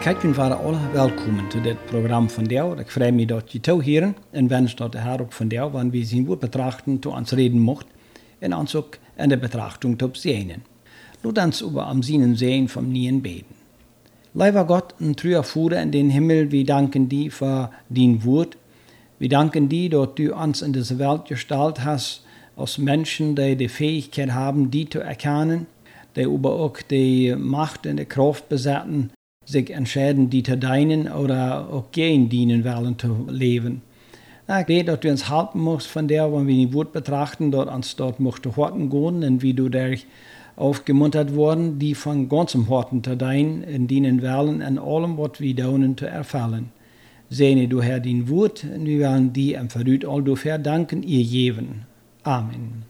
Kijk, we waren alle welkom to dit programma van jou. Ik vrees me dat je toeheren en wens dat de Heer ook van jou, want we zien woord betrachten, to ons reden mocht en ons ook in de betrachtung te zien. Laat ons over am Sinnen sehen vom Nien beten. Lieber Gott, ein treuer Vater in den Himmel, wir danken dir für dein Wort. Wir danken dir, dass du uns in diese Welt gestaltet hast, als Menschen, die die Fähigkeit haben, die zu erkennen, die aber auch die Macht und die Kraft besitzen, sich entscheiden, die zu dienen oder auch gegen dienen wollen zu leben. Ich bete, dass du uns helfen musst von der, wenn wir die Wort betrachten, dass uns dort möchte horten gehen und wie du dadurch aufgemuntert worden, die von ganzem Horten zu dienen und dienen wollen, in allem, was wir tun, zu erfüllen. Segne du, Herr, dein Wort, und wir wollen dir im Verrüt all dafür danken, ihr geben. Amen.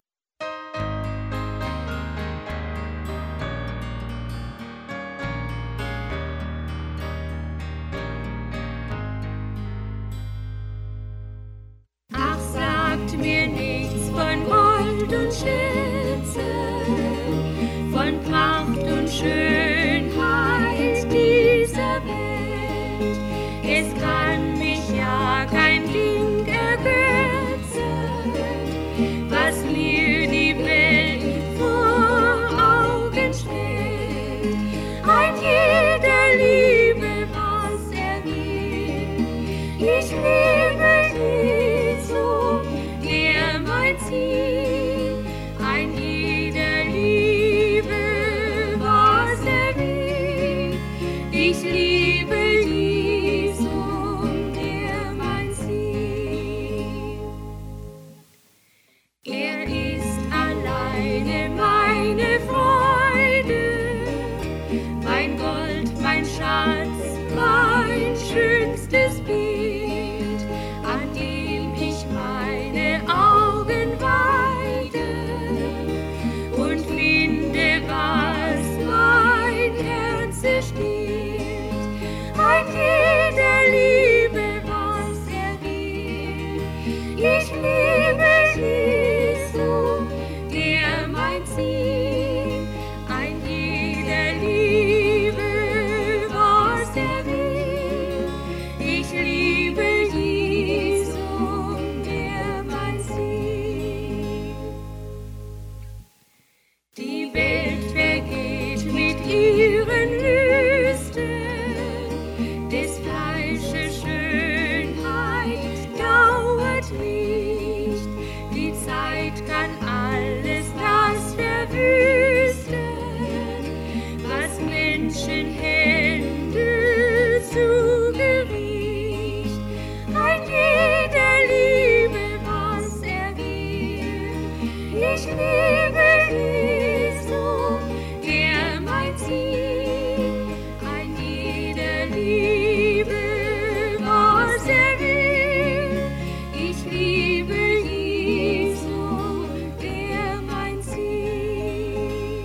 Ach, sagt mir nichts von Gold und Schätze, von Pracht und Schönheit dieser Welt. Es kann mich ja kein Ding ergötzen, was mir die Welt vor Augen stellt. Ein jeder liebe, was er will. Ich liebe Jesu, der mein Ziel. Ein jeder liebe, was er will. Ich liebe Jesu, der mein Ziel. Er ist alleine meine Freude, mein Gold, mein Schatz, mein schönstes Bild, an dem ich meine Augen weide und finde, was mein Herz stillt. Ein jeder liebe, was er will. Ich liebe Jesu, der mein Ziel. Ein jeder liebe, was er will. Ich liebe Jesu, der mein Ziel. Die Welt vergeht mit ihren Lüsten, des Fleisches Schönheit dauert nicht. Die Zeit kann alles das verwüsten, was Menschenhände zu Gericht. Ein jeder liebe, was er will. Ich liebe Jesu, der mein Ziel. Ein jeder liebe, was er will. Ich liebe Jesu, der mein Ziel.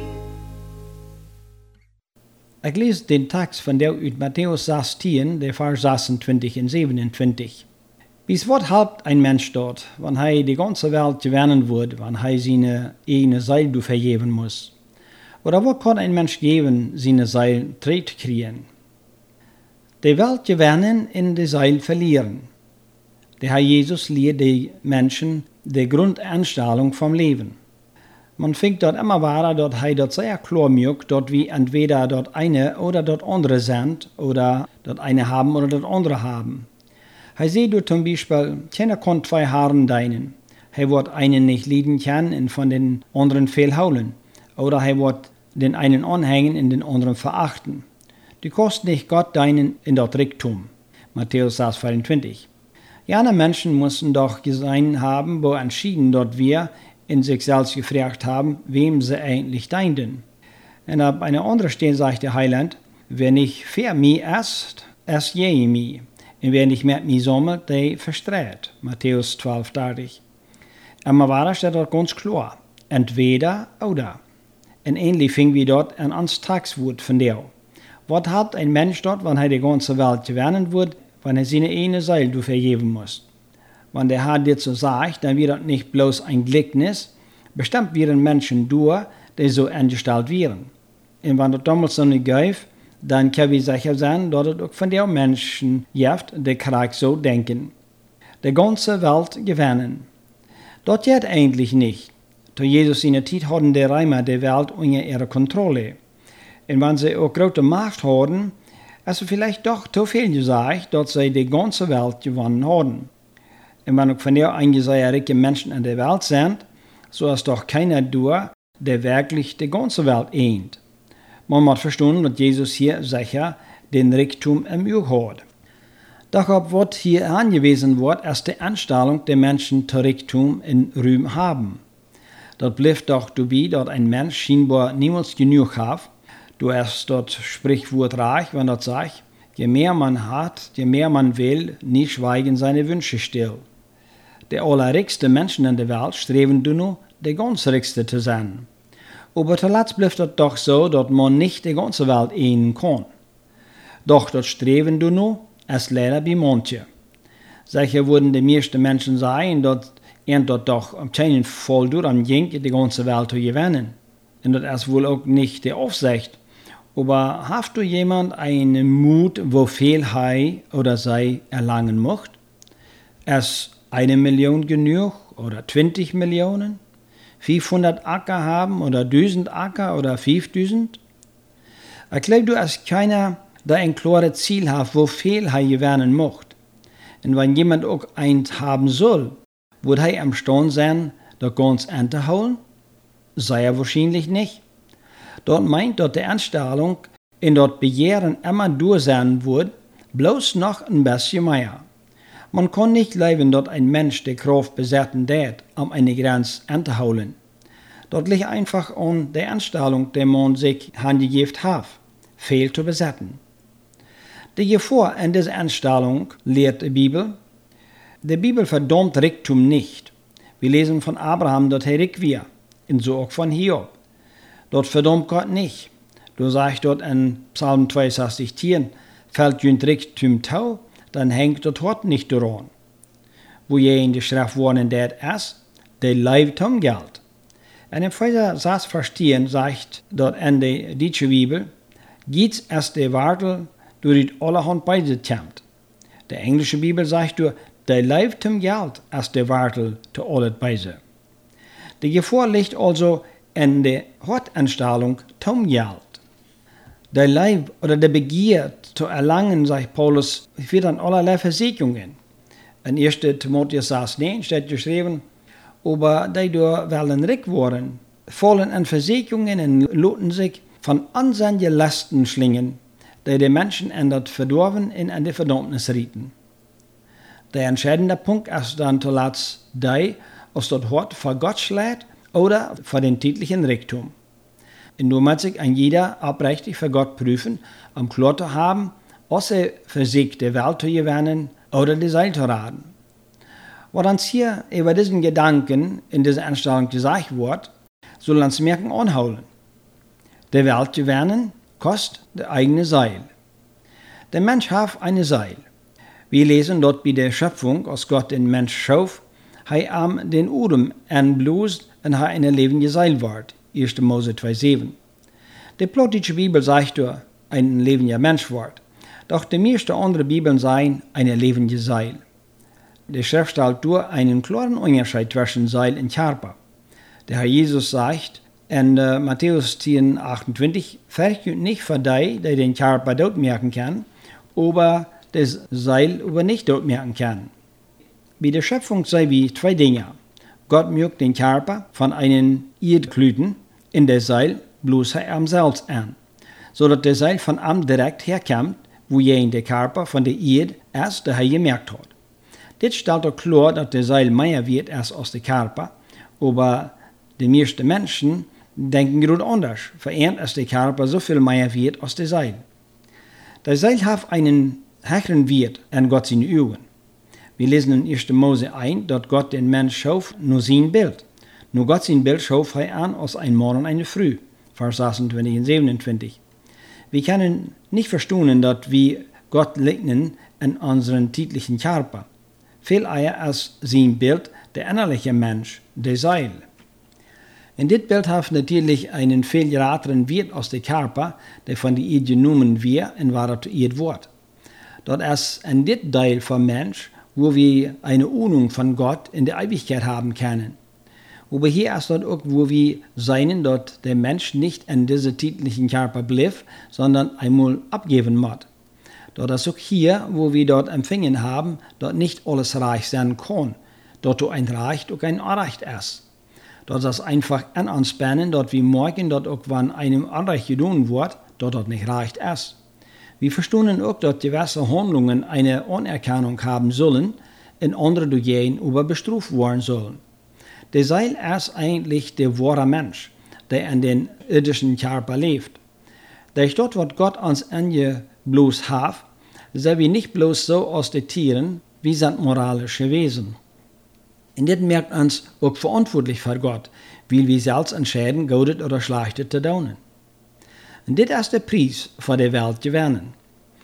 Ich lese den Text von der uit Matthäus 16, der Vers 26 und 27. Bis wat helpt ein Mensch dort, wenn er die ganze Welt gewinnen wird, wenn er seine eigene Seele vergeben muss? Oder was kann ein Mensch geben, seine Seele zu kriegen? Die Welt gewinnen und die Seele verlieren. Der Herr Jesus lehrt die Menschen die Grundeinstellung vom Leben. Man findet dort immer weiter, dass er dort sehr klar macht, dass wir entweder dort eine oder dort andere sind, oder dort eine haben oder dort andere haben. Er sieht dort zum Beispiel, keiner kann zwei Haaren dienen. Er wird einen nicht lieben können und von den anderen fehlhauen. Oder er wird den einen anhängen und den anderen verachten. Du kannst nicht Gott dienen in dort Reichtum. Matthäus 6, 24. Jene Menschen müssen doch gesehen haben, wo entschieden dort wir in sich selbst gefragt haben, wem sie eigentlich dienen. Und auf einer anderen Stelle sagt der Heiland, wer nicht für mich ist, ist je mich. Und wer nicht mit mir sammelt, der verstreut. Matthäus 12, 30. Aber war steht dort ganz klar, entweder oder. Und ähnlich fingen wir dort an ans Tagswort von der. Was hat ein Mensch dort, wenn er die ganze Welt gewinnen wird, wenn er seine eine Seele vergeben muss? Wenn der Herr dir so sagt, dann wird das nicht bloß ein Gleichnis, bestimmt werden Menschen durch, die so eingestellt werden. Und wenn das damals so nicht gibt, dann können wir sicher sein, dass es auch von den Menschen gibt, die gleich so denken. Die ganze Welt gewinnen. Das geht eigentlich nicht. Zu Jesus in der Zeit hatten die Römer die Welt unter ihrer Kontrolle. Und wenn sie auch große Macht hatten, ist es vielleicht doch zu viel gesagt, dass sie die ganze Welt gewonnen haben. Und wenn auch von der einige sehr reiche Menschen in der Welt sind, so ist doch keiner da, der wirklich die ganze Welt ehnt. Man muss verstehen, dass Jesus hier sicher den Reichtum im Auge hat. Doch was hier angewiesen wird, ist die Anstellung der Menschen zu Reichtum in Ruhm haben. Das bleibt doch dabei, dass ein Mensch scheinbar niemals genug hat. Du hast das Sprichwort reich, wenn das sagt, je mehr man hat, je mehr man will, nie schweigen seine Wünsche still. Die allerreichsten Menschen in der Welt streben nur, die ganz Reichste zu sein. Aber zuletzt bleibt es doch so, dass man nicht die ganze Welt ehnen kann. Doch das Streben nur ist leider bei manchen. Sicher würden die meisten Menschen sagen, dass das doch am keinen Fall daran ging, die ganze Welt zu gewinnen. Und das ist wohl auch nicht die Aufsicht. Aber hast du jemand einen Mut, wo viel er oder sei erlangen möchte? Ist 1 Million genug oder 20 Millionen? 500 Acker haben oder 1000 Acker oder 5000? Ich glaube, du hast keiner, der ein klares Ziel hat, wo viel er gewinnen möchte. Und wenn jemand auch eins haben soll, wird er imstande sein, das ganz anzuholen? Sei er wahrscheinlich nicht. Dort meint, dass die Anstellung in das Begehren immer durch sein wird, bloß noch ein bisschen mehr. Man kann nicht leben, dass ein Mensch die Kraft besetzen wird, um eine Grenze anzuholen. Das liegt einfach an der Anstellung, die man sich angegeben hat, viel zu besetzen. Die Gefahr in dieser Anstellung lehrt die Bibel. Die Bibel verdammt Reichtum nicht. Wir lesen von Abraham, dass er reich war, und so auch von Hiob. Das verdammt Gott nicht. Du sagst dort in Psalm 62, fällt jünd Reichtum tau, dann hängt das Wort nicht daran. Wo je in die Schrift worden das ist, der leibt um Geld. Und im Vers verstehen sagt dort in der deutschen Bibel, geht's erst der Wartel, durch die allerhand beisitzt. Der englische Bibel sagt du, der leibt um Geld, erst der Wartel zu alles beise. Die Gefahr liegt also in der Hortanstellung zum Geld. Der Leib oder der Begier zu erlangen, sagt Paulus, wird an allerlei Versicherungen. In 1. Timotheus 6,9 steht geschrieben, aber die da wollen reich worden, fallen an Versicherungen und lassen sich von ansehnlichen Lasten schlingen, die die Menschen in das Verdorben und an die Verdammnis rieten. Der entscheidende Punkt ist dann zuletzt die, ob das Wort vor Gott schlägt oder vor den täglichen Reichtum. Und nur muss sich ein jeder aufrichtig für Gott prüfen, um klar zu haben, ob er für sich die Welt zu gewinnen oder die Seele zu raten. Was uns hier über diesen Gedanken in dieser Anstellung gesagt wird, soll uns merken anholen. Die Welt zu gewinnen kostet die eigene Seele. Der Mensch hat eine Seele. Wir lesen dort bei der Schöpfung, als Gott den Mensch schuf, er am den Urim anblust und er eine lebende Seele ward. 1. Mose 2,7. Die plottische Bibel sagt ein lebender Mensch ward. Doch die meisten anderen Bibeln sagen eine lebende Seele. Die Schrift stellt durch einen klaren Unterschied zwischen Seele und Körper. Der Herr Jesus sagt in Matthäus 10,28, fürchtet nicht für die den Körper dort merken kann, aber das Seil über nicht dort merken kann. Bei der Schöpfung sehen wir 2 Dinge. Gott mögt den Körper von einem Erdklüten in der Seil bloß er am selbst an, sodass der Seil von am direkt herkommt, wo je der Körper von der Erde erst der Herr gemerkt hat. Das stellt auch klar, dass der Seil mehr wird als der Körper, aber die meisten Menschen denken gerade anders, vereint als der Körper so viel mehr wird als der Seil. Der Seil hat einen höheren Wert an Gott seine Augen. Wir lesen in 1. Mose 1, dass Gott den Mensch schuf nur sein Bild. Nur Gott sein Bild schuf er an als ein Mann und eine Frau. Vers 26 und 27. Wir können nicht verstehen, dass wir Gott liegen in unseren täglichen Körper. Viel eher als sein Bild, der innerliche Mensch, der Seele. In dit Bild hat natürlich einen viel grateren Wirt aus der Körper, der von die Eid genommen wird und varatuiert wird. Dort ist in dit Teil vom Mensch, wo wir eine Ahnung von Gott in der Ewigkeit haben können. Aber hier ist dort auch, wo wir seinen, dort der Mensch nicht in diesem täglichen Körper bleibt, sondern einmal abgeben muss. Dort ist auch hier, wo wir dort empfangen haben, dort nicht alles reich sein kann. Dort ein Reich auch ein Unrecht ist. Dort ist einfach ein Anspannen, dort wie morgen, dort auch wann einem Unrecht getan wird, dort nicht reich ist. Wir verstehen auch, dass diverse Handlungen eine Anerkennung haben sollen und andere durch jeden überbestraft werden sollen. Der Seil ist eigentlich der wahre Mensch, der in den irdischen Körper lebt. Durch dort, was Gott uns angeblost hat, sind wir nicht bloß so aus den Tieren, wie sind moralische Wesen. Und das merkt uns auch verantwortlich für Gott, weil wir selbst entscheiden, Gutes oder Schlechtes zu tun. Und das ist der Preis für die Welt gewinnen.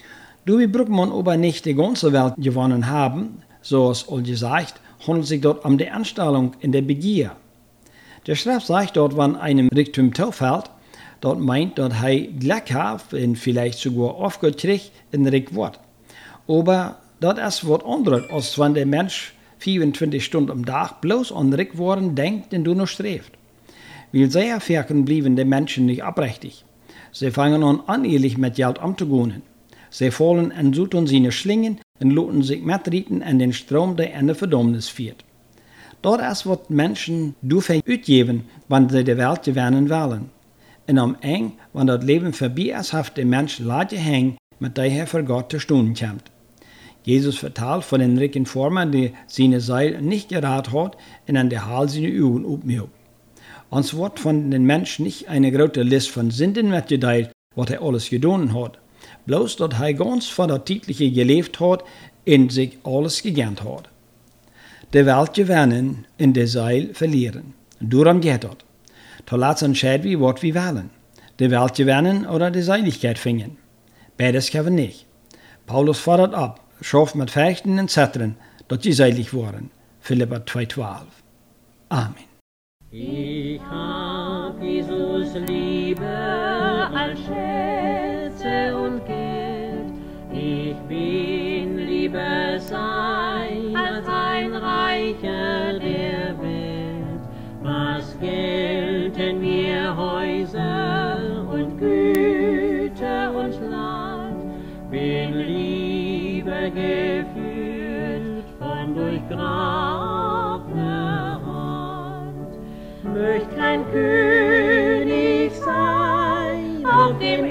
Du, wir brauchen aber nicht die ganze Welt gewonnen haben, so als all gesagt, handelt sich dort um die Anstellung in der Begier. Der Schrift sagt dort, wenn einem Reichtum zufällt, dort meint, dass er Glück hat und vielleicht sogar Aufgott kriegt in reich wird. Aber das ist was anderes, als wenn der Mensch 24 Stunden am Tag bloß an reich worden denkt und du noch strebt. Weil sehr viel blieben die Menschen nicht abrechtig. Sie fangen an, unehrlich mit Geld umzugehen. Sie fallen in Suten seine Schlingen und lassen sich mitritten in den Strom, der in der Verdammnis führt. Dort ist, was Menschen dafür ausgeben, wenn sie die Welt gewinnen wollen. Und am Ende, wenn das Leben vorbei ist, hat der Mensch leider hängen, mit der er für Gott zu Stunden kommt. Jesus vertelt von den reichen Formen, die seine Seil nicht geraten hat und an der Hals seine Augen aufmacht. Uns wird von den Menschen nicht eine große Liste von Sünden mitgeteilt, was er alles getan hat. Bloß, dass er ganz von der Tägliche gelebt hat und sich alles gegönnt hat. Die Welt gewinnen und die Seil verlieren. Darum geht es. Zuletzt entscheiden wir, was wir wollen. Die Welt gewinnen oder die Seiligkeit finden. Beides können wir nicht. Paulus fordert ab, schafft mit Fechten und Zettern, dass sie seilig waren. Philipper 2,12. Amen. Ich hab Jesus Liebe als Schätze und Geld. Ich bin lieber sein als ein Reicher der Welt. Was gelten mir Häuser und Güter und Land, bin lieber geführt von durchgrabner Hand. Möcht kein König sein auf dem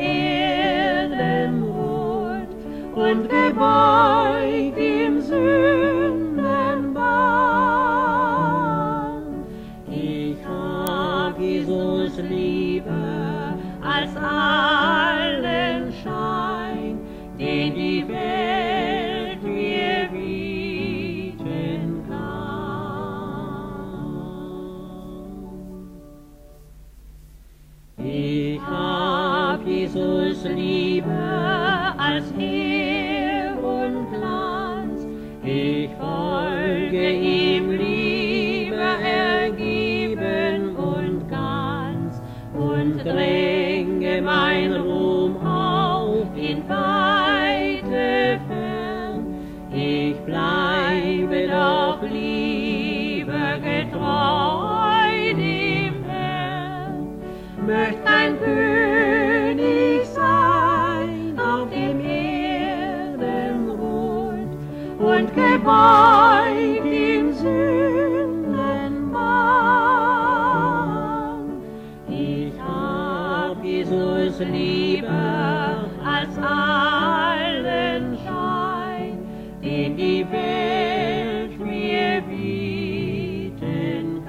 Erdenrot und gebeugt im Sündenbann. Ich hab Jesus lieber als allen Schein, den die Welt mir bieten kann. Ich hab Jesus lieber als Heer und Glanz, ich folge ihm lieber ergeben und ganz und dränge mein Ruhm auf in weite Fern. Ich bleibe doch lieber getreu dem Herrn. Möcht ein König sein auf dem Erdenrot und gebeugt im Sündenbann. Ich hab Jesus lieber als allen Schein, den die Welt mir bieten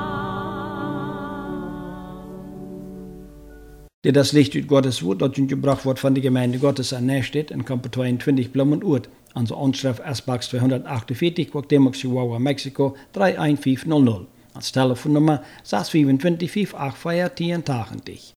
kann. Der das Licht ut Gottes Wort, das gebracht wird von der Gemeinde Gottes an Nächstedt in Kampo 22 Blum und Urt. Unsere Anschrift S-Box 248, Cuauhtémoc, Chihuahua, Mexiko 31500. Als Telefonnummer 625 584 1080.